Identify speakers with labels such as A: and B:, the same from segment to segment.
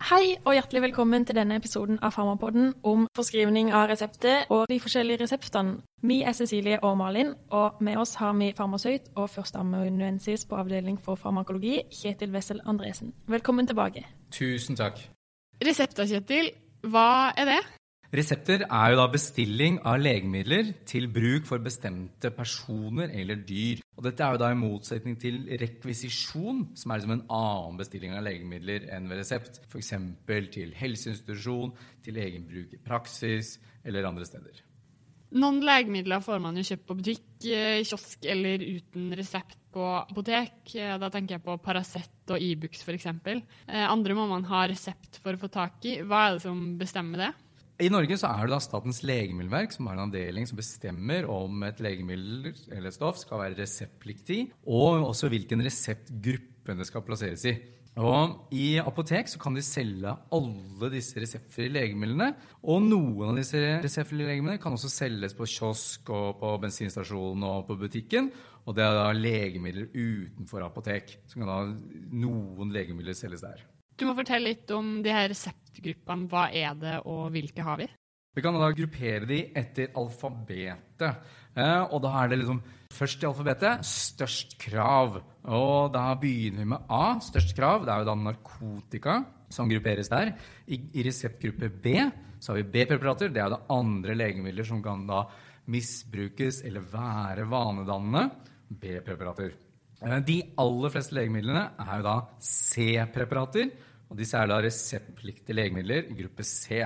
A: Hei og hjertelig velkommen til denne episoden av Farmapodden om forskrivning av resepter og de forskjellige reseptene. Vi Cecilie og Malin, og med oss har vi farmasøyt og førsteamanuensis på avdeling for farmakologi, Kjetil Wessel Andresen. Velkommen tilbake.
B: Tusen takk.
C: Resepter, Kjetil, hva det?
B: Resepter jo da bestilling av legemidler til bruk for bestemte personer eller dyr. Og dette jo da i motsetning til rekvisisjon, som liksom en annen bestilling av legemidler enn ved resept. For eksempel til helseinstitusjon, til egen bruk i praksis eller andre steder.
C: Noen legemidler får man jo kjøpt på butikk, kiosk eller uten resept på apotek. Da tenker jeg på Paracet og Ibux for eksempel. Andre må man ha resept for å få tak i. Hva det som bestemmer det?
B: I Norge så det da Statens legemiddelverk som har en avdeling som bestemmer om et legemiddel eller stoff skal være reseptpliktig, og også hvilken reseptgruppe det skal plasseres i. Og i apotek så kan de selge alle disse reseptfrie legemidlene, og noen av disse reseptfrie legemidlene kan også selges på kiosk og på bensinstasjonen og på butikken, og det da legemidler utenfor apotek, så kan da noen legemidler selges der.
C: Du må fortelle litt om de her reseptgruppene. Hva det, og hvilke har vi?
B: Vi kan da gruppere de etter alfabetet. Og da det liksom først i alfabetet, størst krav. Og da begynner vi med A, størst krav. Det jo da narkotika som grupperes der. I reseptgruppe B så har vi B-preparater. Det det andre legemidler som kan da misbrukes eller være vanedannende. B-preparater. De aller fleste legemidlene jo da C-preparater, og disse da reseptpliktige legemidler i gruppe C.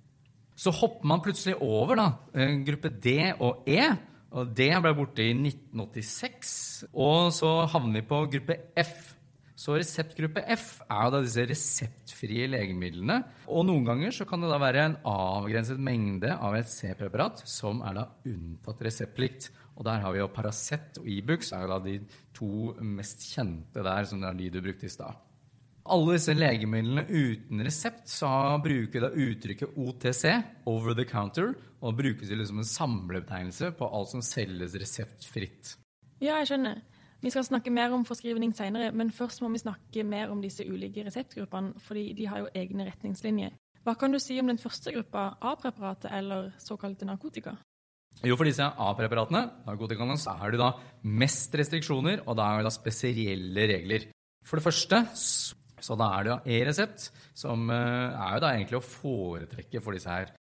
B: Så hopper man plutselig over da, gruppe D og E, og D ble borte i 1986, og så havner vi på gruppe F. Så reseptgruppe F jo da disse reseptfrie legemidlene, og noen ganger så kan det da være en avgrenset mengde av et C-preparat som da unntatt reseptplikt. Og der har vi jo Paracet og Ibux, jo da de to mest kjente der, som de du brukte i sted. Alle disse legemidlene uten resept så bruker da uttrykket OTC, over the counter, og brukes liksom en samlebetegnelse på alt som selges reseptfritt.
A: Ja, jeg skjønner. Vi skal snakke mer om forskrivning senere, men først må vi snakke mer om disse ulike reseptgruppene, fordi de har jo egne retningslinjer. Hva kan du si om den første gruppa, A-preparatet eller såkalte narkotika?
B: Jo, for disse A-preparatene, narkotikaene, så det da mest restriksjoner, og da det da spesielle regler. For det første, så da det da e-resept, som jo da egentlig å foretrekke for disse her.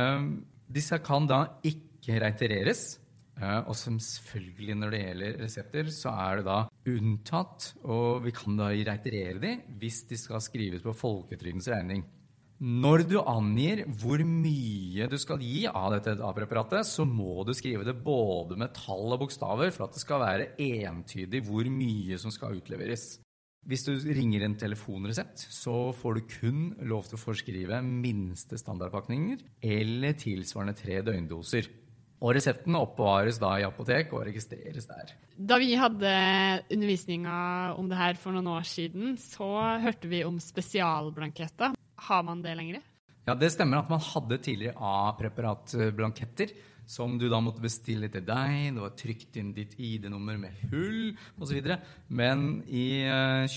B: Disse kan da ikke reitereres, og som selvfølgelig når det gjelder resepter, så det da unntatt, og vi kan da reiterere de hvis de skal skrives på folketrygdens regning. Når du angir hvor mye du skal gi av dette A-preparatet, så må du skrive det både med tall og bokstaver for at det skal være entydig hvor mye som skal utleveres. Hvis du ringer en telefonresept, så får du kun lov til å forskrive minste standardpakninger eller tilsvarende 3 døgndoser. Og resepten oppbevares da i apotek og registreres der.
C: Da vi hadde undervisninger om det her for noen år siden, så hørte vi om spesialblanketter. Har man det lenger?
B: Ja, det stemmer at man hadde tidligere A-preparatblanketter, som du da måtte bestille til deg. Det var trykt inn ditt ID-nummer med hull, og så videre. Men i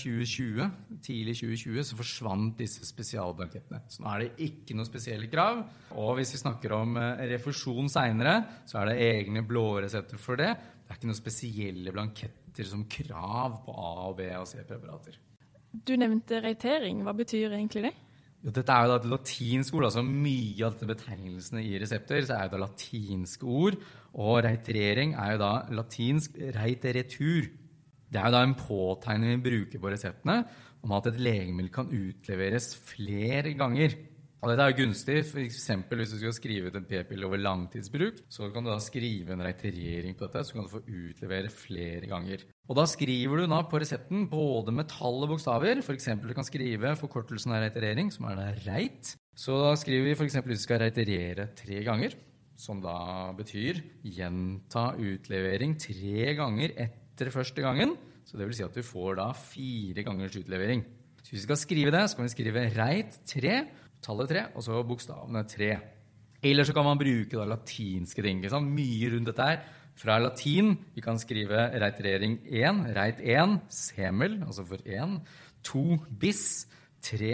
B: 2020, tidlig 2020, så forsvant disse spesialblankettene. Så nå det ikke noe spesielle krav. Og hvis vi snakker om refusjon senere, så det egne blå resepter for det. Det ikke noen spesielle blanketter som krav på A, B og C-preparater.
A: Du nevnte reitering. Hva betyr egentlig det?
B: Jo, dette jo da et latinsk ord, altså mye av dette betegnelsene i resepter, så det da latinske ord, og reiterering jo da latinsk reiteretur. Det jo da en påtegning vi bruker på reseptene, om at et legemiddel kan utleveres flere ganger. Og dette jo gunstig, for eksempel hvis du skal skrive ut en p-pille over langtidsbruk, så kan du da skrive en reiterering på dette, så kan du få utlevere flere ganger. Og da skriver du da på resepten både med tall og bokstaver, for eksempel du kan skrive forkortelsen av reiterering, som da reit. Så da skriver vi for eksempel hvis du skal reiterere 3 ganger, som da betyr gjenta utlevering 3 ganger etter første gangen, så det vil si at du får da 4 gangers utlevering. Så hvis vi skal skrive det, så kan vi skrive reit 3, tallet 3, og så bokstavene 3. Eller så kan man bruke da latinske ting, mye rundt dette her. Fra latin, vi kan skrive reiterering 1, reit 1, semel, altså for 1, 2 bis, 3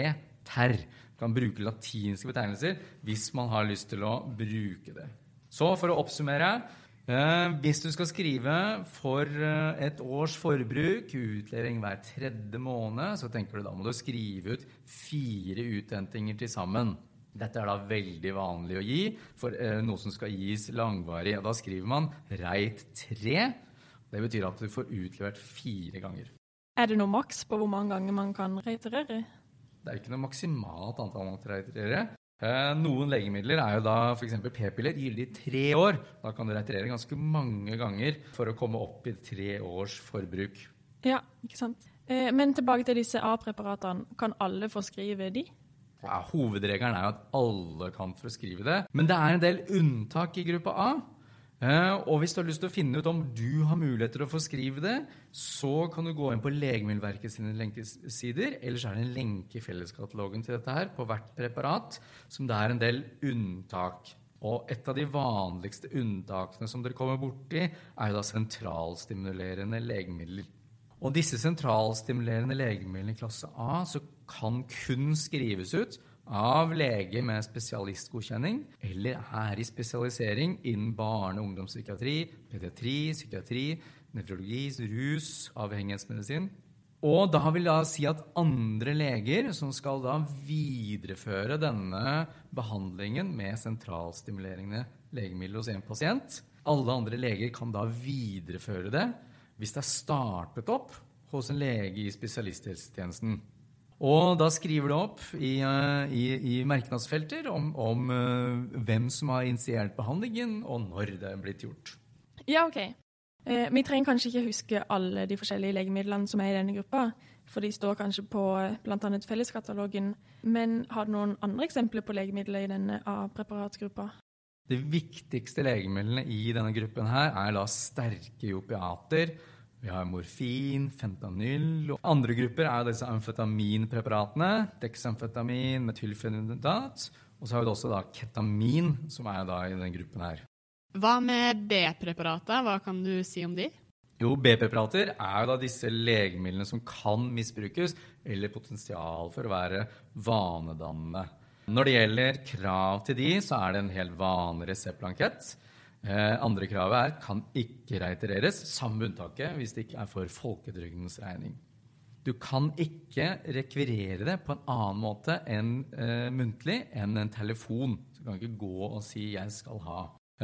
B: ter. Du kan bruke latinske betegnelser hvis man har lyst til å bruke det. Så for å oppsummere, hvis du skal skrive for et års forbruk, utlevering hver 3. måned, så tenker du da må du skrive ut 4 uthentinger til sammen. Dette er da veldig vanlig å gi for noe som skal gis langvarig. Da skriver man reit 3. Det betyr at du får utlevert 4 ganger.
A: Er det noe maks på hvor mange ganger man kan reiterere?
B: Det er ikke noe maksimalt antall man kan reiterere. Noen legemidler er jo da, for eksempel p-piller, gyldig i 3 år. Da kan du reiterere ganske mange ganger for å komme opp i 3 års forbruk.
A: Ja, ikke sant. Men tilbake til disse A-preparatene. Kan alle forskrive de?
B: Ja, hovedregelen er jo at alle kan forskrive det, men det er en del unntak i gruppa A. Og hvis du har lyst til å finne ut om du har muligheter til å forskrive det, så kan du gå inn på Legemiddelverket sine lenkesider, eller så er det en lenke i felleskatalogen til dette her, på hvert preparat, som det er en del unntak. Og et av de vanligste unntakene som dere kommer borti, er jo da sentralstimulerende legemidler. Og disse sentralstimulerende legemidlene i klasse A så kan kun skrives ut av lege med spesialistgodkjenning eller er i spesialisering innen barne- og ungdomspsykiatri, pediatri, psykiatri, nefrologi, rus, avhengighetsmedisin. Og da vil jeg si at andre leger som skal da videreføre denne behandlingen med sentralstimulerende legemidler hos en pasient, alle andre leger kan da videreføre det hvis det er startet opp hos en lege i spesialisthelsetjenesten. Og da skriver du opp i merknadsfelter om hvem som har initiert behandlingen, og når det er blitt gjort.
A: Ja, ok. Vi trenger kanskje ikke huske alle de forskjellige legemidlene som er i denne gruppa, for de står kanskje på blant annet felleskatalogen. Men har du noen andre eksempler på legemidler i denne A-preparatgruppa?
B: De viktigste legemidlene i denne gruppen her er da sterke opiater. Vi har morfin, fentanyl, og andre grupper er disse amfetaminpreparatene, dexamfetamin, metylfenidat, og så har vi også da ketamin, som er da i denne gruppen her.
C: Hva med B-preparater? Hva kan du si om de?
B: Jo, B-preparater er da disse legemidlene som kan misbrukes, eller potensial for å være vanedannende. Når det gjelder krav til de, så er det en helt vanlig reseptblankett. Andre kravet er kan ikke reitereres, samme unntaket hvis det ikke er for folketrygdens regning. Du kan ikke rekvirere det på en annen måte enn muntlig, enn en telefon. Så du kan ikke gå og si jeg skal ha.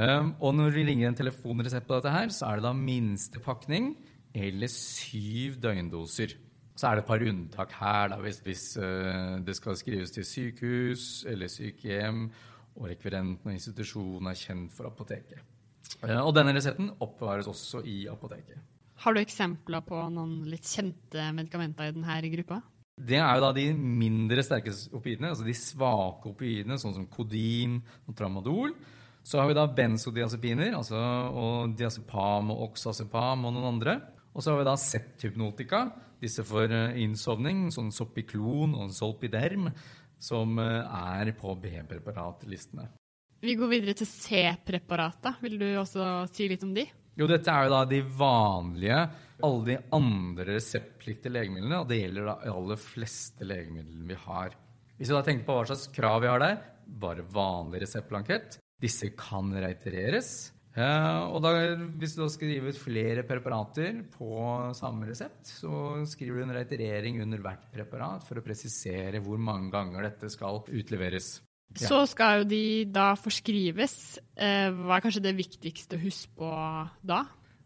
B: Og når vi ringer en telefonresept på dette her, så er det da minste pakning eller 7 døgndoser. Så er det et par unntak her, da, hvis det skal skrives til sykehus eller sykehjem, og rekvirenten og institusjonen er kjent for apoteket. Og denne resepten oppbevares også i apoteket.
C: Har du eksempler på noen litt kjente medikamenter i denne gruppa?
B: Det er jo da de mindre sterke opioidene, altså de svake opioidene, sånn som kodin og tramadol. Så har vi da benzodiazepiner, og diazepam og oxazepam og noen andre. Og så har vi da Z-hypnotika, disse for innsovning, sånn Sopiklon og Zolpiderm, som er på B-preparatlistene.
C: Vi går videre til C-preparater. Vil du også si litt om de?
B: Jo, dette er jo da de vanlige, alle de andre reseptpliktige legemidlene, og det gjelder da aller fleste legemidlene vi har. Hvis vi da tenker på hva slags krav vi har der, bare vanlig reseptblankett. Disse kan reitereres. Og da, hvis du da skriver ut flere preparater på samme resept, så skriver du en reiterering under hvert preparat for å presisere hvor mange ganger dette skal utleveres. Ja.
C: Så skal jo de da forskrives. Hva er kanskje det viktigste å huske på da?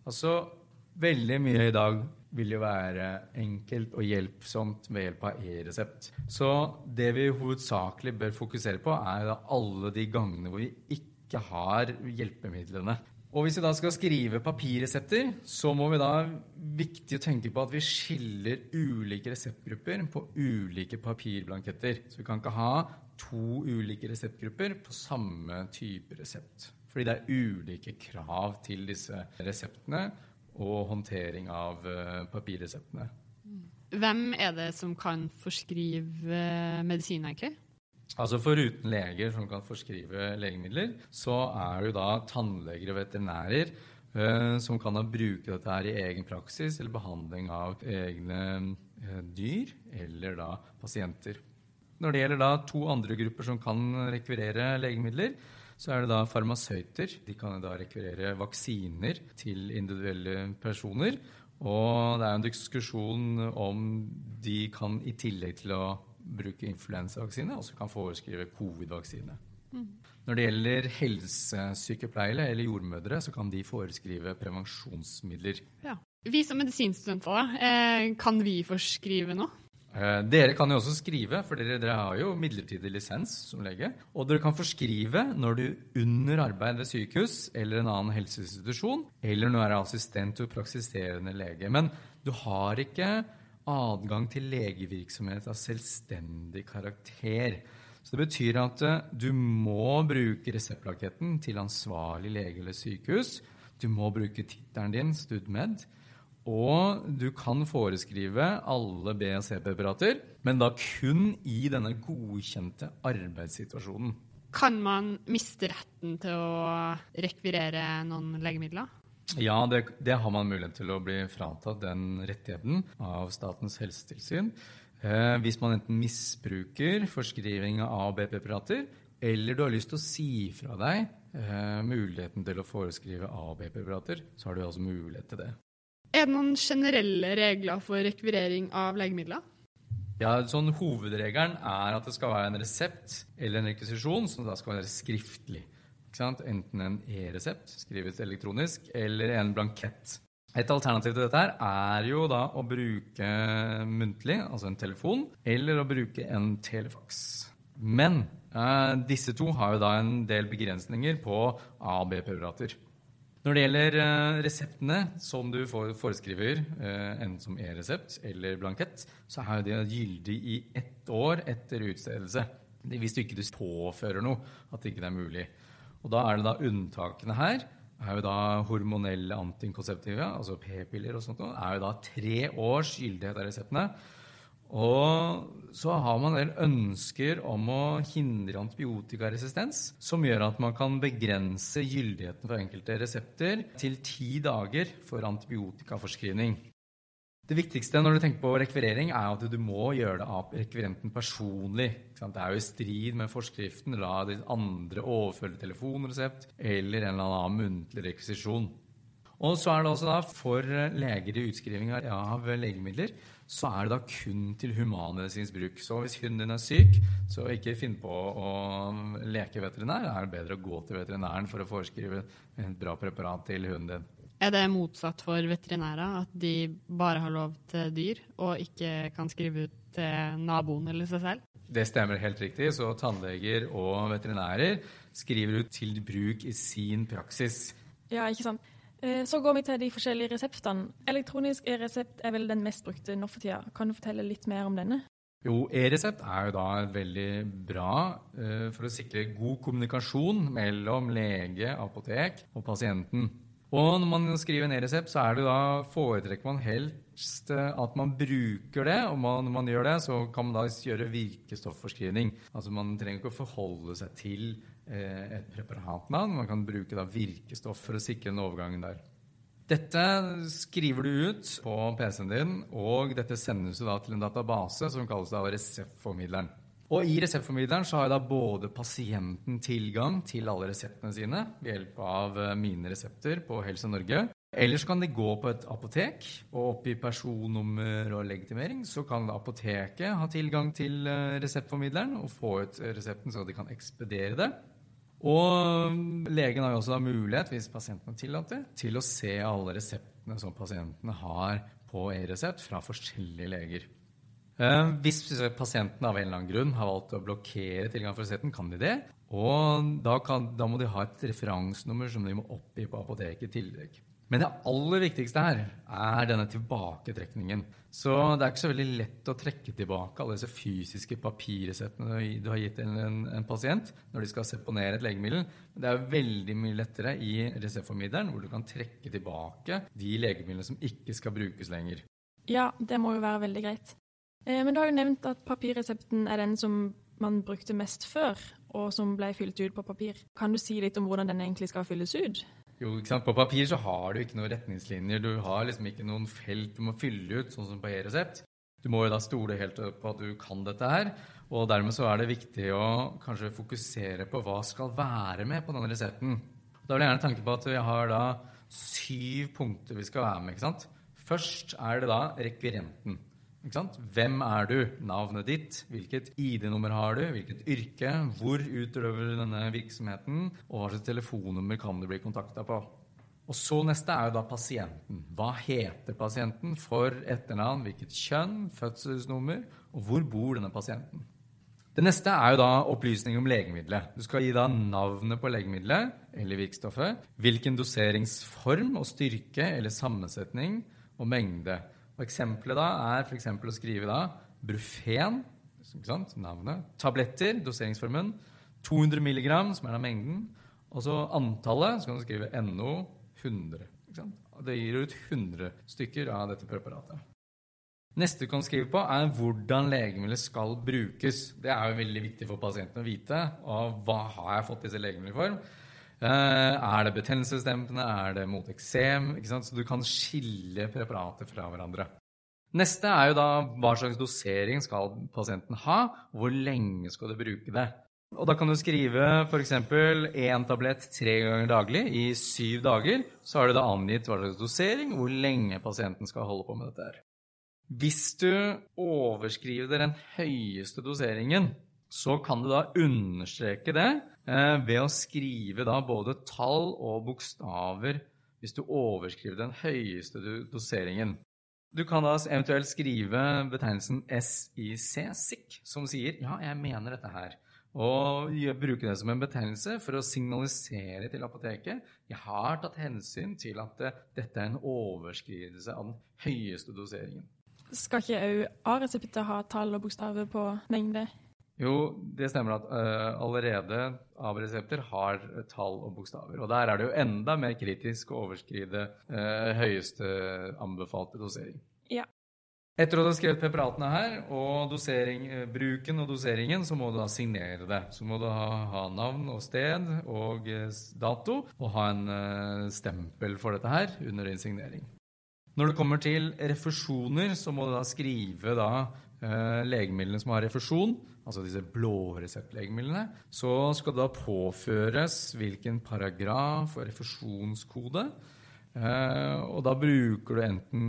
B: Veldig mye i dag vil jo være enkelt og hjelpsomt ved hjelp av e-resept. Så det vi hovedsakelig bør fokusere på er da alle de gangene hvor vi ikke har hjelpemidlene. Og hvis vi da skal skrive papirresepter, så må vi da viktig å tenke på at vi skiller ulike reseptgrupper på ulike papirblanketter. Så vi kan ikke ha 2 ulike reseptgrupper på samme type resept. Fordi det er ulike krav til disse reseptene og håndtering av papirreseptene.
C: Hvem er det som kan forskrive medisin egentlig?
B: Foruten leger som kan forskrive legemidler, så er det jo da tannleger og veterinærer som kan da bruke dette her i egen praksis eller behandling av egne dyr eller da pasienter. Når det gjelder da 2 andre grupper som kan rekvirere legemidler, så det da farmasøyter. De kan da rekvirere vaksiner til individuelle personer. Og det en diskusjon om de kan i tillegg til å bruke influensavaksine, også kan foreskrive covid-vaksine. Når det gjelder helsesykepleiere eller jordmødre, så kan de foreskrive prevensjonsmidler.
C: Ja. Vi som medisinstudenter, kan vi forskrive noe?
B: Dere kan jo også skrive, for dere har jo midlertidig lisens som lege. Og dere kan forskrive når du under arbeid ved sykehus eller en annen helseinstitusjon, eller når du assistent og praksiserende lege. Men du har ikke adgang til legevirksomhet av selvstendig karakter. Så det betyr at du må bruke reseptblanketten til ansvarlig lege eller sykehus. Du må bruke tittelen din, StudMed. Og du kan foreskrive alle B- og C-preparater, men da kun i denne godkjente arbeidssituasjonen.
C: Kan man miste retten til å rekvirere noen legemidler?
B: Ja, det har man mulighet til å bli fratatt den rettigheten av Statens helsetilsyn. Hvis man enten misbruker forskriving av A- og B-preparater, eller du har lyst til å si fra deg muligheten til å foreskrive A- og B-preparater, så har du altså mulighet til det.
C: Det noen generelle regler for rekvirering av legemidler?
B: Ja, sånn hovedregelen at det skal være en resept eller en rekvisisjon som da skal være skriftlig. Ikke sant? Enten en e-resept, skrives elektronisk, eller en blankett. Et alternativ til dette her jo da å bruke muntlig, altså en telefon, eller å bruke en telefax. Men disse 2 har jo da en del begrensninger på A- og B-preparater. Når det gjelder reseptene som du foreskriver, enten som e-resept eller blankett, så de gyldig i 1 år etter utstedelse. Hvis du ikke påfører noe, at det ikke mulig. Og da det da unntakene her, jo da hormonelle antikonceptiva, altså p-piller og sånt, jo da 3 års gyldighet av reseptene. Og så har man en del ønsker om å hindre antibiotikaresistens, som gjør at man kan begrense gyldigheten for enkelte resepter til 10 dager for antibiotikaforskrivning. Det viktigste når du tenker på rekvirering at du må gjøre det av rekvirenten personlig. Det jo i strid med forskriften, la de andre overføre telefonresept eller en eller annen muntlig rekvisisjon. Og så det også da for leger i utskriving av legemidler, så det da kun til humanmedisinsk bruk. Så hvis hunden din syk, så ikke finn på å leke veterinær. Det bedre å gå til veterinæren for å foreskrive et bra preparat til hunden din.
C: Det motsatt for veterinærer, at de bare har lov til dyr, og ikke kan skrive ut til naboen eller seg selv?
B: Det stemmer helt riktig, så tannleger og veterinærer skriver ut til bruk i sin praksis.
A: Ja, ikke sant. Så går vi til de forskjellige reseptene. Elektronisk e-resept vel den mest brukte nå for tida. Kan du fortelle litt mer om denne?
B: Jo, e-resept jo da veldig bra for å sikre god kommunikasjon mellom lege, apotek og pasienten. Og når man skriver en e-resept, så det da foretrekker man helst at man bruker det, og når man gjør det, så kan man da gjøre virkestofforskrivning. Altså man trenger ikke å forholde seg til et preparatnavn, man kan bruke da virkestoff for å sikre en overgang der. Dette skriver du ut på PC-en din, og dette sendes da til en database som kalles da reseptformidleren. Og i reseptformidleren så har da både pasienten tilgang til alle reseptene sine ved hjelp av mine resepter på Helse Norge. Ellers kan de gå på et apotek, og oppgi personnummer og legitimering, så kan apoteket ha tilgang til reseptformidleren og få ut resepten så de kan ekspedere det. Og legen har jo også mulighet, hvis pasienten tillater, til å se alle reseptene som pasientene har på e-resept fra forskjellige leger. Hvis pasienten av en eller annen grunn har valgt å blokkere tilgang for resepten, kan de det. Og da må de ha et referansenummer som de må oppgi på apoteket i tillegg. Men det aller viktigste her denne tilbaketrekningen. Så det ikke så veldig lett å trekke tilbake alle disse fysiske papirreseptene du har gitt en pasient når de skal seponere et legemiddel. Men det veldig mye lettere i reseptformidleren, hvor du kan trekke tilbake de legemidlene som ikke skal brukes lenger.
A: Ja, det må jo være veldig greit. Men du har jo nevnt at papirresepten den som man brukte mest før, og som ble fylt ut på papir. Kan du si litt om hvordan den egentlig skal fylles ut?
B: Jo, ikke sant? På papir så har du ikke noen retningslinjer, du har liksom ikke noen felt du må fylle ut, sånn som på e-resept. Du må jo da stole helt på at du kan dette her, og dermed så det viktig å kanskje fokusere på hva skal være med på denne resepten. Da vil jeg gjerne tenke på at vi har da 7 punkter vi skal være med, ikke sant? Først det da rekvirenten. Ikke sant? Hvem du? Navnet ditt, hvilket ID-nummer har du, hvilket yrke, hvor utøver du denne virksomheten, og hva slags telefonnummer kan du bli kontaktet på. Og så neste jo da pasienten. Hva heter pasienten, for etternavn, hvilket kjønn, fødselsnummer, og hvor bor denne pasienten? Det neste jo da opplysning om legemiddelet. Du skal gi da navnet på legemiddelet, eller virkstoffet, hvilken doseringsform og styrke, eller sammensetning og mengde. Og eksempelet da for eksempel å skrive da Brufen, ikke sant, navnet, tabletter, doseringsformen, 200 milligram, som da mengden, og så antallet, så kan du skrive NO 100. Ikke sant? Og det gir ut 100 stykker av dette preparatet. Neste du kan skrive på hvordan legemiddelet skal brukes. Det jo veldig viktig for pasienten å vite, og hva har jeg fått disse legemidlene for? Det betennelsesdempende, det mot eksem, ikke sant? Så du kan skille preparater fra hverandre. Neste jo da hva slags dosering skal pasienten ha, og hvor lenge skal du bruke det. Og da kan du skrive for eksempel 1 tablett 3 ganger daglig i 7 dager, så har du da angitt hva slags dosering, hvor lenge pasienten skal holde på med dette her. Hvis du overskriver den høyeste doseringen, så kan du da understreke det ved å skrive da både tall og bokstaver hvis du overskriver den høyeste doseringen. Du kan da eventuelt skrive betegnelsen SIC, SIC, som sier, ja, jeg mener dette her. Og bruke det som en betegnelse for å signalisere til apoteket, jeg har tatt hensyn til at dette en overskridelse av den høyeste doseringen.
A: Skal ikke A-resepter ha tall og bokstaver på mengde?
B: Jo, det stemmer at allerede A-resepter har tall og bokstaver, og der det jo enda mer kritisk å overskride høyeste anbefalte dosering.
A: Ja.
B: Etter at du har skrevet preparatene her, og bruken og doseringen, så må du da signere det. Så må du ha navn og sted og dato, og ha en stempel for dette her under din signering. Når det kommer til refusjoner, så må du da skrive legemidlene som har refusjon, altså disse blå reseptlegemidlene, så skal det da påføres hvilken paragraf og refusjonskode, og da bruker du enten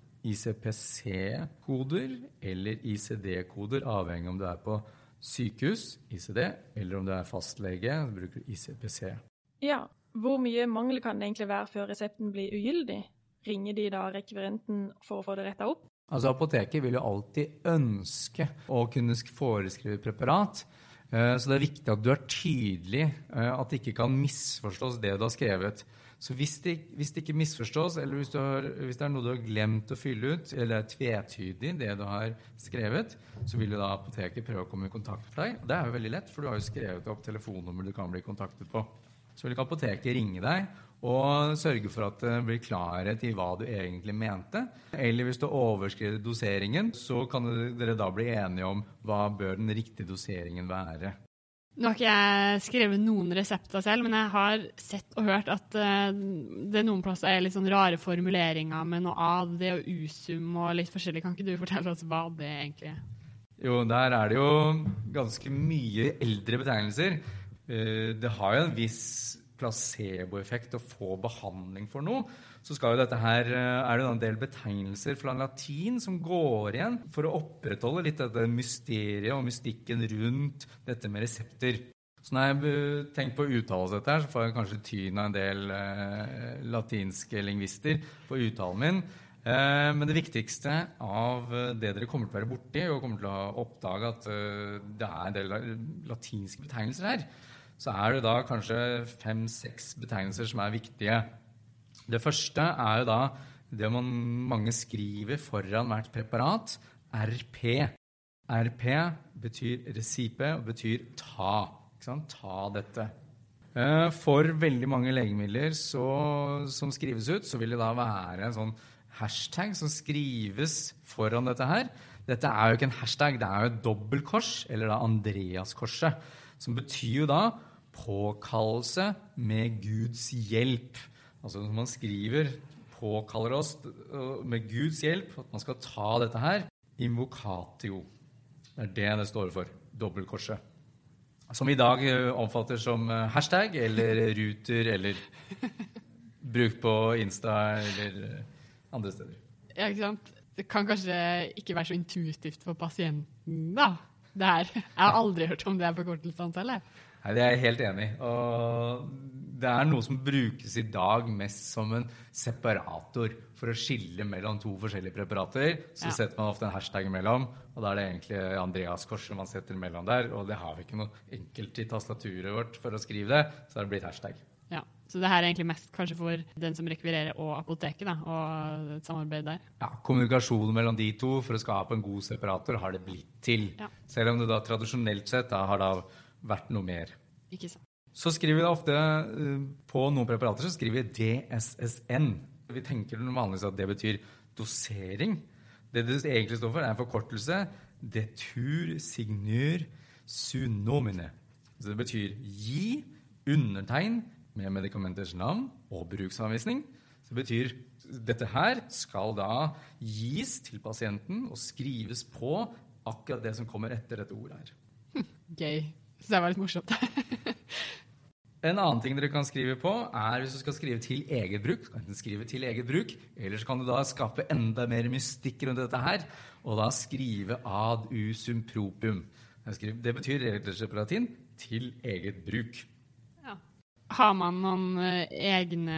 B: ICPC-koder eller ICD-koder, avhengig om du på sykehus, ICD, eller om du fastlege, så bruker du ICPC.
A: Ja, hvor mye mangel kan det egentlig være før resepten blir ugyldig? Ringer de da rekvirenten for å få det rettet opp?
B: Altså apoteket vil jo alltid ønske å kunne foreskrive preparat, så det viktig at du tydelig, at det ikke kan misforstås det du har skrevet. Så hvis det ikke misforstås, eller hvis det noe du har glemt å fylle ut, eller tvetydig det du har skrevet, så vil jo da apoteket prøve å komme i kontakt med deg. Det jo veldig lett, for du har jo skrevet opp telefonnummer du kan bli kontaktet på. Så vil ikke apoteket ringe deg og sørge for at det blir klarhet i hva du egentlig mente. Eller hvis du overskrider doseringen, så kan dere da bli enige om hva bør den riktige doseringen være.
C: Nå har ikke jeg skrevet noen resepter selv, men jeg har sett og hørt at det noen plasser litt sånn rare formuleringer med noe AD og USUM og litt forskjellig. Kan ikke du fortelle oss hva det egentlig
B: Jo, der det jo ganske mye eldre betegnelser. Det har jo en viss placeboeffekt å få behandling for noe, så skal jo dette her, det en del betegnelser fra latin som går igjen for å opprettholde litt dette mysteriet og mystikken rundt dette med resepter. Så når jeg tenker på å uttale dette her, så får jeg kanskje tyne en del latinske lingvister på uttalen min. Men det viktigste av det dere kommer til å være borti, og kommer til å oppdage at det en del latinske betegnelser her, så det da kanskje 5-6 betegnelser som viktige. Det første jo da det mange skriver foran hvert preparat, RP. RP betyr recipe og betyr ta. Ikke sant? Ta dette. For veldig mange legemidler som skrives ut, så vil det da være en sånn hashtag som skrives foran dette her. Dette jo ikke en hashtag, det jo et dobbeltkors, eller da Andreaskorset, som betyr jo da påkallelse med Guds hjelp. Altså når man skriver, påkaller oss med Guds hjelp, at man skal ta dette her invocatio. Det det står for, dobbeltkorset. Som I dag omfatter som hashtag, eller ruter, eller bruk på Insta, eller andre steder.
C: Ja, ikke sant? Det kan kanskje ikke være så intuitivt for pasienten, da. Det her. Jeg har aldri hørt om det her forkortelsene selv.
B: Nei, det jeg helt enig I. Og det noe som brukes I dag mest som en separator for å skille mellom to forskjellige preparater. Så setter man ofte en hashtag imellom, og da det egentlig Andreas korset man setter imellom der, og det har vi ikke noe enkelt I tastaturet vårt for å skrive det, så har det blitt hashtag.
C: Ja, så det her egentlig mest kanskje for den som rekvirerer og apoteket da, og et samarbeid der.
B: Ja, kommunikasjonen mellom de to for å skape en god separator har det blitt til. Ja. Selv om det da tradisjonelt sett da har det vært noe mer.
C: Ikke sant.
B: Så skriver vi da ofte på noen preparater, så skriver vi DSSN. Vi tenker vanligvis at det betyr dosering. Det egentlig står for en forkortelse, detur signur sunomine. Så det betyr gi, undertegn, med medikamenters navn og bruksanvisning. Så det betyr, dette her skal da gis til pasienten og skrives på akkurat det som kommer etter dette ordet her.
C: Gøy. Så det var litt morsomt.
B: En annen ting dere kan skrive på hvis du skal skrive til eget bruk. Du kan enten skrive til eget bruk, eller så kan du da skape enda mer mystikk rundt dette her, og da skrive ad usum proprium. Det betyr rett og slett på latin til eget bruk.
C: Ja. Har man noen egne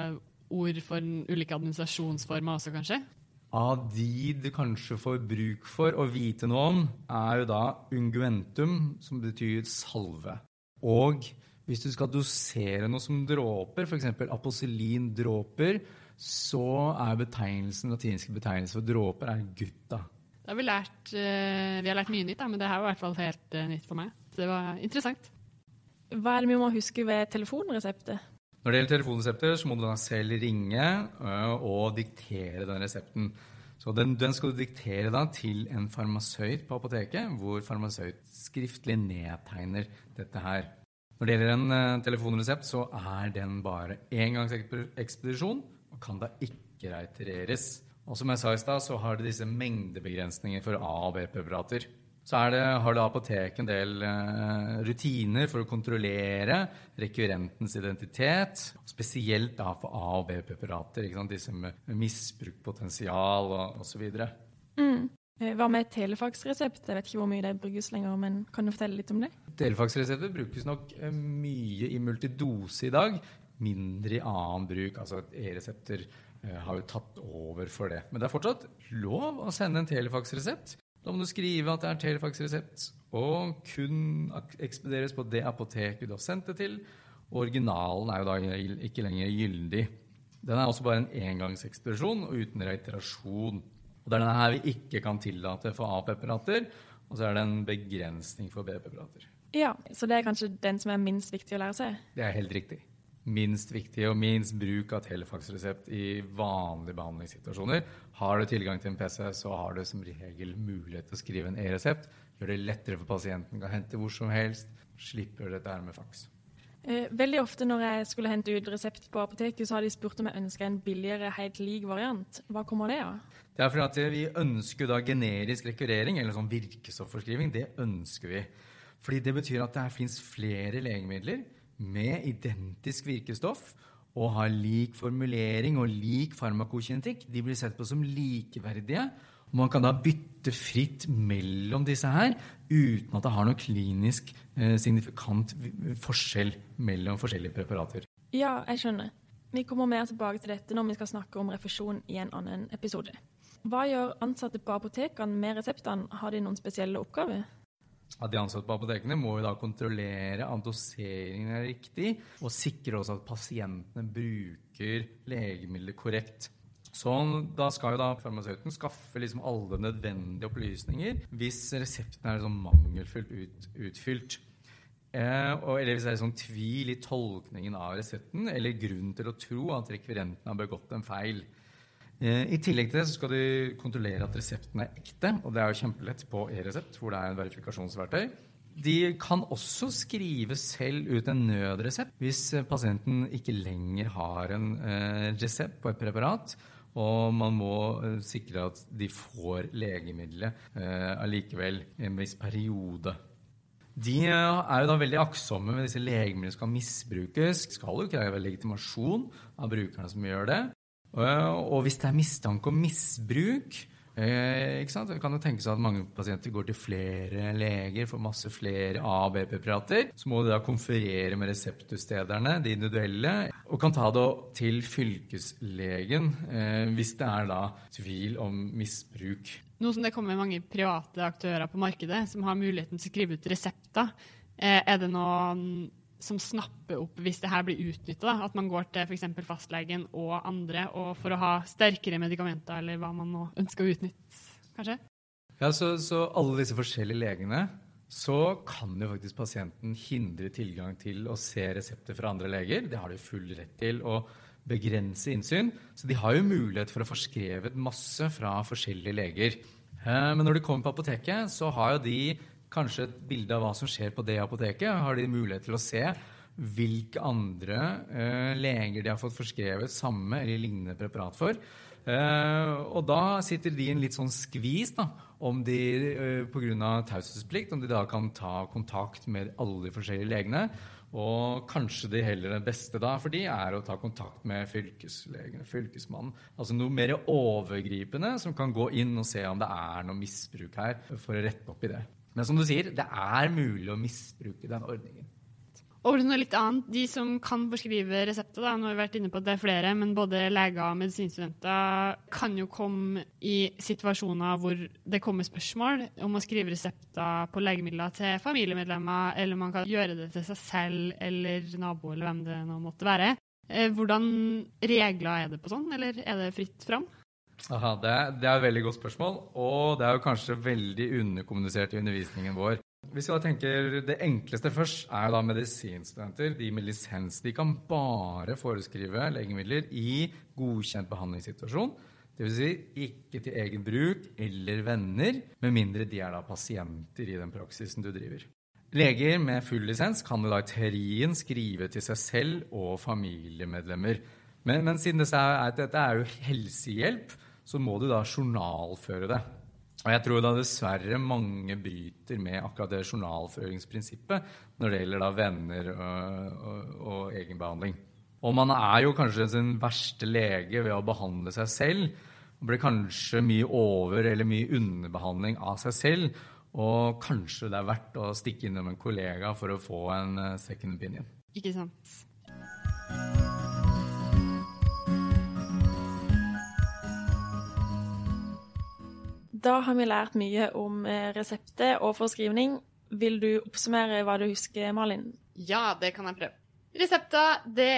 C: ord for ulike administrasjonsformer også, kanskje?
B: Av de du kanskje får bruk for å vite noe om, jo da unguentum, som betyr salve. Og hvis du skal dosere noe som dråper, for eksempel aposelindråper, så latinske betegnelsen for dråper gutta.
C: Det har vi har lært mye nytt, men det her var I hvert fall helt nytt for meg. Så det var interessant.
A: Hva det vi må huske ved telefonreseptet?
B: Når det gjelder telefonresepter, så må du da selv ringe og diktere den resepten. Så den skal du diktere da til en farmasøyt på apoteket, hvor farmasøyt skriftlig nedtegner dette her. Når det gjelder en telefonresept, så den bare engangsekspedisjon, og kan da ikke reitereres. Og som jeg sa I sted, så har det disse mengdebegrensninger for A- og B-preparater. Så har det apoteket en del rutiner for å kontrollere rekvirentens identitet, spesielt da for A- og B-preparater, ikke sant? Disse med misbrukpotensial og så videre.
A: Hva med telefaksresept? Jeg vet ikke hvor mye det brukes lenger, men kan du fortelle litt om det?
B: Telefaksresepter brukes nok mye I multidose I dag, mindre I annen bruk, altså e-resepter har jo tatt over for det. Men det fortsatt lov å sende en telefaksresept. Da må du skrive at det telefaksresept, og kun ekspederes på det apoteket du har sendt det til. Originalen jo da ikke lenger gyldig. Den også bare en engangsekspedisjon og uten reiterasjon. Og det denne her vi ikke kan tillate for A-preparater, og så det en begrensning for B-preparater.
A: Ja, så det kanskje den som minst viktig å lære seg?
B: Det helt riktig. Minst viktig og minst bruk av telefaksresept I vanlige behandlingssituasjoner. Har du tilgang til en PC, så har du som regel mulighet til å skrive en e-resept. Gjør det lettere for pasienten, kan hente hvor som helst, slipper dette her med faks.
A: Veldig ofte når jeg skulle hente ut resept på apoteket, så har de spurt om jeg ønsker en billigere, helt lik variant. Hva kommer det av?
B: Det fordi at vi ønsker da generisk rekvirering, eller sånn virkestoffforskriving, det ønsker vi. Fordi det betyr at det finnes flere legemidler med identisk virkestoff, og har lik formulering og lik farmakokinetikk. De blir sett på som likeverdige, og man kan da bytte fritt mellom disse her, uten at det har noe klinisk signifikant forskjell mellom forskjellige preparater.
A: Ja, jeg skjønner. Vi kommer mer tilbake til dette når vi skal snakke om refusjon I en annen episode. Hva gjør ansatte på apotekene med reseptene? Har de noen spesielle oppgaver?
B: Ja, de ansatte på apotekene må jo da kontrollere at doseringen riktig, og sikre også at pasientene bruker legemidler korrekt. Så da skal jo da farmasøyten skaffe liksom alle nødvendige opplysninger hvis resepten liksom mangelfullt utfylt. Eller hvis det sånn tvil I tolkningen av resepten, eller grunn til å tro at rekvirenten har begått en feil. I tillegg til det så skal du kontrollere at resepten ekte, og det jo kjempelett på e-resept, hvor det en verifikasjonsverktøy. De kan også skrive selv ut en nødresept hvis pasienten ikke lenger har en resept på et preparat, og man må sikre at de får legemiddelet allikevel i en viss periode. De jo da veldig aktsomme med disse legemidlene som kan misbrukes. Det skal jo kreve legitimasjon av brukerne som gjør det. Og hvis det mistanke om misbruk, ikke sant? Det kan jo tenke seg at mange pasienter går til flere leger, får masse flere A- og B-preparater. Så må de da konferere med reseptutstederne, de individuelle, og kan ta det til fylkeslegen hvis det da tvil om misbruk.
C: Nå som det kommer mange private aktører på markedet som har muligheten til å skrive ut resepter, det noen som snapper opp hvis det her blir utnyttet, at man går til for eksempel fastlegen og andre, og for å ha sterkere medikamenter, eller hva man nå ønsker å utnytte, kanskje?
B: Ja, så alle disse forskjellige legene, så kan jo faktisk pasienten hindre tilgang til å se resepter fra andre leger. Det har de full rett til å begrense innsyn, så de har jo mulighet for å få skrevet masse fra forskjellige leger. Men når de kommer på apoteket, så har jo de kanskje et bilde av hva som skjer på det apoteket, har de mulighet til å se hvilke andre leger de har fått forskrevet samme eller lignende preparat for. Og da sitter de i en litt sånn skvis da, om de på grunn av taushetsplikt, om de da kan ta kontakt med alle de forskjellige legene, og kanskje det heller det beste da for de å ta kontakt med fylkeslegen, fylkesmannen. Altså noe mer overgripende som kan gå inn og se om det noe misbruk her for å rette opp i det. Men som du sier, det mulig å misbruke den ordningen.
C: Over til noe litt annet, de som kan forskrive resepter, nå har vi vært inne på at det flere, men både leger og medisinstudenter kan jo komme i situasjoner hvor det kommer spørsmål om å skrive resepter på legemidler til familiemedlemmer, eller man kan gjøre det til seg selv, eller nabo, eller hvem det nå måtte være. Hvordan regler det på sånn, eller det fritt fram?
B: Aha, det et veldig godt spørsmål, og det jo kanskje veldig underkommunisert i undervisningen vår. Hvis vi da tenker det enkleste først, jo da medisinstudenter, de med lisens. De kan bare foreskrive legemidler i godkjent behandlingssituasjon, det vil si ikke til egen bruk eller venner, med mindre de da pasienter i den praksisen du driver. Leger med full lisens kan da i teorien skrive til seg selv og familiemedlemmer. Men siden dette jo helsehjelp, så må du da journalføre det. Og jeg tror da dessverre mange bryter med akkurat det journalføringsprinsippet når det gjelder da venner og egenbehandling. Og man jo kanskje sin verste lege ved å behandle seg selv, og blir kanskje mye over- eller mye underbehandling av seg selv, og kanskje det verdt å stikke innom en kollega for å få en second opinion.
C: Ikke sant?
A: Da har vi lært mye om resepter og forskrivning. Vil du oppsummere hva du husker, Malin?
C: Ja, det kan jeg prøve. Resepter, det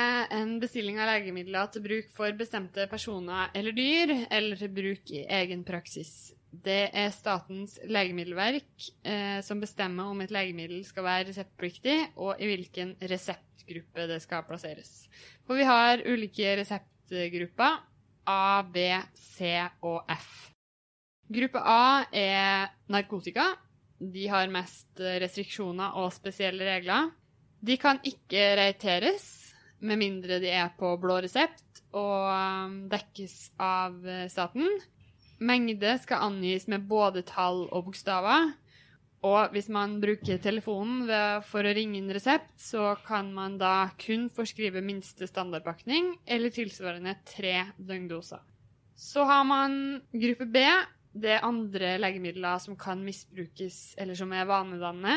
C: en bestilling av legemidler til bruk for bestemte personer eller dyr, eller til bruk i egen praksis. Det Statens legemiddelverk som bestemmer om et legemiddel skal være reseptpliktig, og i hvilken reseptgruppe det skal plasseres. For vi har ulike reseptgrupper, A, B, C og F. Gruppe A narkotika. De har mest restriksjoner og spesielle regler. De kan ikke reiteres, med mindre de på blå resept og dekkes av staten. Mengde skal angis med både tall og bokstaver. Og hvis man bruker telefonen for å ringe inn resept, så kan man da kun forskrive minste standardpakning, eller tilsvarende 3 døgndoser. Så har man gruppe B. Det andre legemidler som kan misbrukes, eller som vanedannende.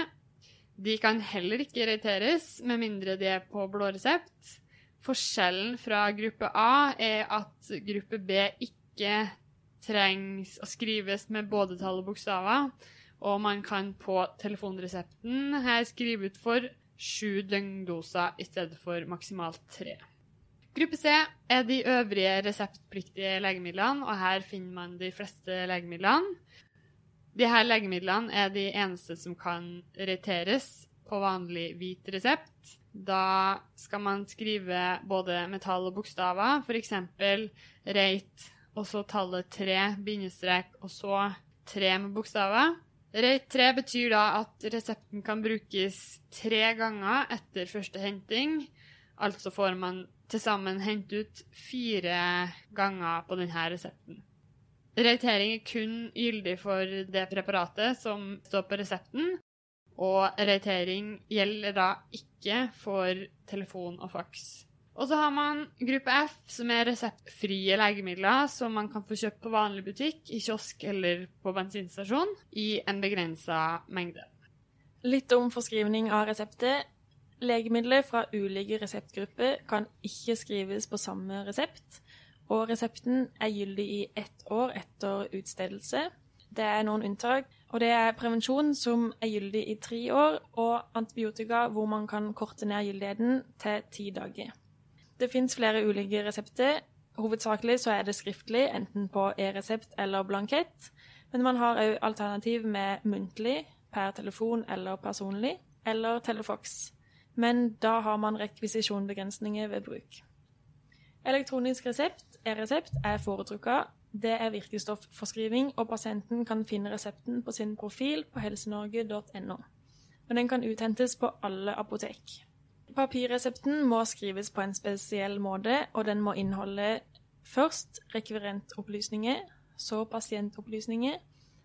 C: De kan heller ikke reiteres, med mindre de på blå resept. Forskjellen fra gruppe A at gruppe B ikke trengs å skrives med både tall og bokstaver, og man kan på telefonresepten her skrive ut for 7 døgndoser i stedet for maksimalt 3. Gruppe C de øvrige reseptpliktige legemidlene, og her finner man de fleste legemidlene. Disse legemidlene de eneste som kan reiteres på vanlig hvit resept. Da skal man skrive både med tall og bokstaver, for eksempel rate, og så tallet 3, bindestrek, og så 3 med bokstaver. Rate 3 betyr da at resepten kan brukes 3 ganger etter første henting, Altså får man til sammen hente ut 4 ganger på denne resepten. Reitering er kun gyldig for det preparatet som står på resepten, og reitering gjelder da ikke for telefon og faks. Og så har man gruppe F, som er reseptfrie legemidler, som man kan få kjøpt på vanlig butikk, i kiosk eller på bensinstasjon, i en begrenset mengde.
A: Litt om forskrivning av resepter. Legemidler fra ulike reseptgrupper kan ikke skrives på samme resept, og resepten er gyldig i 1 år etter utstedelse. Det er noen unntak, og det er prevensjon som er gyldig i 3 år, og antibiotika hvor man kan korte ned gyldigheten til 10 dager. Det finnes flere ulike resepter. Hovedsakelig så er det skriftlig, enten på e-resept eller blankett, men man har også alternativ med muntlig, per telefon eller personlig, eller telefox. Men da har man rekvisisjonbegrensninger ved bruk. Elektronisk resept, e-resept, er foretrukket. Det er virkestoffforskriving, og pasienten kan finne resepten på sin profil på helsenorge.no. Og den kan uthentes på alle apotek. Papirresepten må skrives på en spesiell måte, og den må inneholde først rekvirentopplysninger, så pasientopplysninger,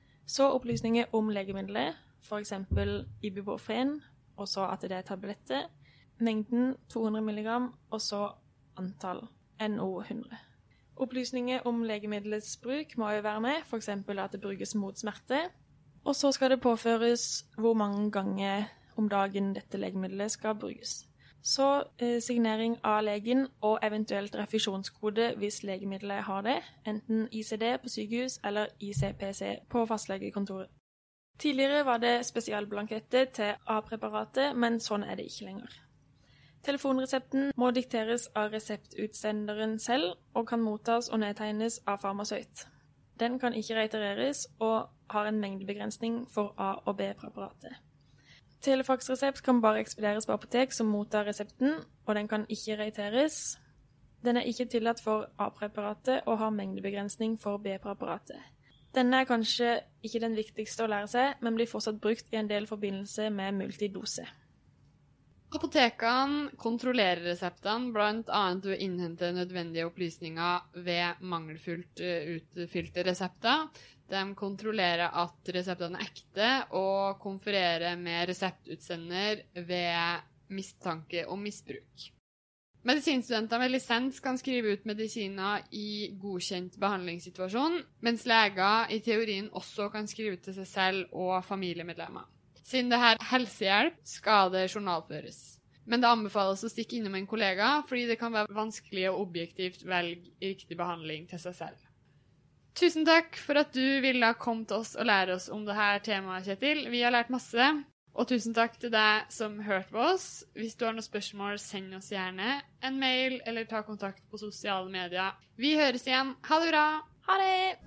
A: så opplysninger om legemiddelet, for eksempel ibuprofen, og så at det er tabletter, mengden 200 mg, og så antall NO100. Opplysninger om legemiddelets bruk må jo være med, for eksempel at det brukes mot smerte, og så skal det påføres hvor mange ganger om dagen dette legemiddelet skal brukes. Så signering av legen og eventuelt refusjonskode hvis legemiddelet har det, enten ICD på sykehus eller ICPC på fastlegekontoret. Tidligere var det spesialblanketter til A-preparatet, men sånn er det ikke lenger. Telefonresepten må dikteres av reseptutsenderen selv og kan mottas og nedtegnes av farmasøyt. Den kan ikke reitereres og har en mengdebegrensning for A- og B-preparatet. Telefaxresept kan bare ekspederes på apotek som mottar resepten, og den kan ikke reiteres. Den er ikke tillatt for A-preparatet og har mengdebegrensning for B-preparatet. Denne er kanskje ikke den viktigste å lære seg, men blir fortsatt brukt i en del forbindelse med multidose.
C: Apotekene kontrollerer reseptene, blant annet ved å innhente nødvendige opplysninger ved mangelfullt utfylte resepter. De kontrollerer at reseptene er ekte, og konfererer med reseptutsender ved mistanke om misbruk. Medisinstudenter med lisens kan skrive ut medisiner i godkjent behandlingssituasjon, mens leger i teorien også kan skrive ut til seg selv og familiemedlemmer. Siden det her helsehjelp, skal det journalføres. Men det anbefales å stikke innom en kollega, fordi det kan være vanskelig å objektivt velge riktig behandling til seg selv. Tusen takk for at du ville komme til oss og lære oss om dette temaet, Kjetil. Vi har lært masse. Og tusen takk til deg som hørte på oss. Hvis du har noen spørsmål, send oss gjerne en mail eller ta kontakt på sosiale medier. Vi høres igjen. Ha det bra!
A: Ha det!